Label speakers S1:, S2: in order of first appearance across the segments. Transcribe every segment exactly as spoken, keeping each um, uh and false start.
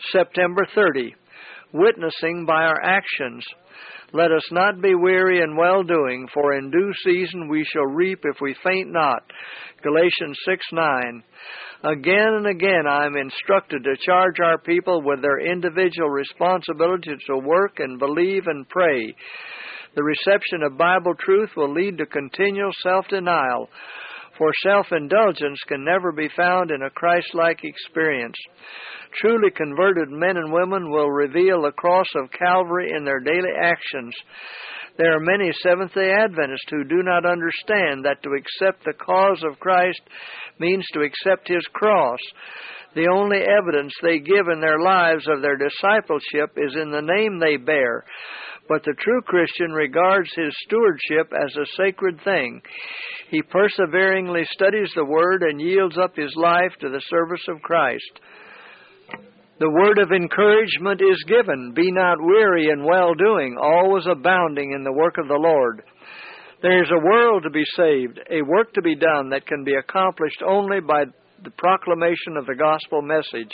S1: September thirtieth. Witnessing by our actions. Let us not be weary in well-doing, for in due season we shall reap if we faint not. Galatians six nine. Again and again I am instructed to charge our people with their individual responsibility to work and believe and pray. The reception of Bible truth will lead to continual self-denial, for self-indulgence can never be found in a Christ-like experience. Truly converted men and women will reveal the cross of Calvary in their daily actions. There are many Seventh-day Adventists who do not understand that to accept the cause of Christ means to accept His cross. The only evidence they give in their lives of their discipleship is in the name they bear. But the true Christian regards his stewardship as a sacred thing. He perseveringly studies the Word and yields up his life to the service of Christ. The word of encouragement is given. Be not weary in well-doing, always abounding in the work of the Lord. There is a world to be saved, a work to be done that can be accomplished only by the proclamation of the gospel message.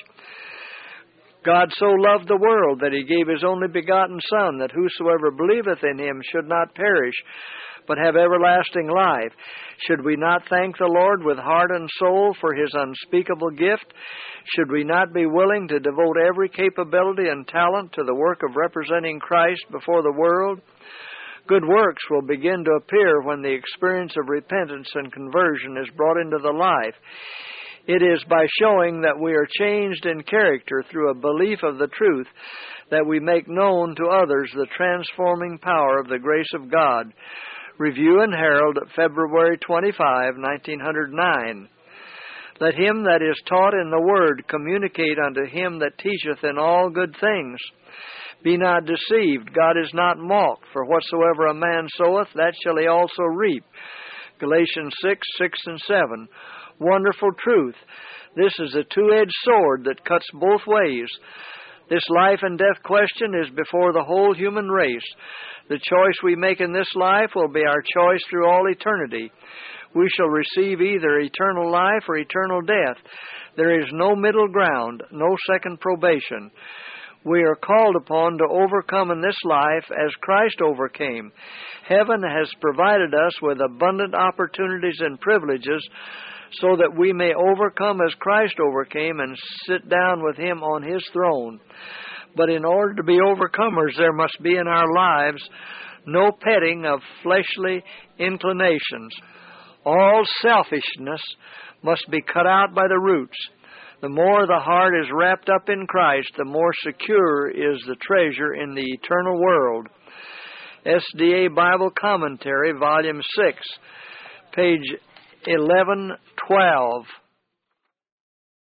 S1: God so loved the world that He gave His only begotten Son, that whosoever believeth in Him should not perish, but have everlasting life. Should we not thank the Lord with heart and soul for His unspeakable gift? Should we not be willing to devote every capability and talent to the work of representing Christ before the world? Good works will begin to appear when the experience of repentance and conversion is brought into the life. It is by showing that we are changed in character through a belief of the truth that we make known to others the transforming power of the grace of God. Review and Herald, February twenty-fifth, nineteen oh nine. Let him that is taught in the Word communicate unto him that teacheth in all good things. Be not deceived, God is not mocked, for whatsoever a man soweth, that shall he also reap. Galatians six, six and seven. Wonderful truth. This is a two-edged sword that cuts both ways. This life and death question is before the whole human race. The choice we make in this life will be our choice through all eternity. We shall receive either eternal life or eternal death. There is no middle ground, no second probation. We are called upon to overcome in this life as Christ overcame. Heaven has provided us with abundant opportunities and privileges so that we may overcome as Christ overcame and sit down with Him on His throne. But in order to be overcomers, there must be in our lives no petting of fleshly inclinations. All selfishness must be cut out by the roots. The more the heart is wrapped up in Christ, the more secure is the treasure in the eternal world. S D A Bible Commentary, Volume six, page eleven twelve.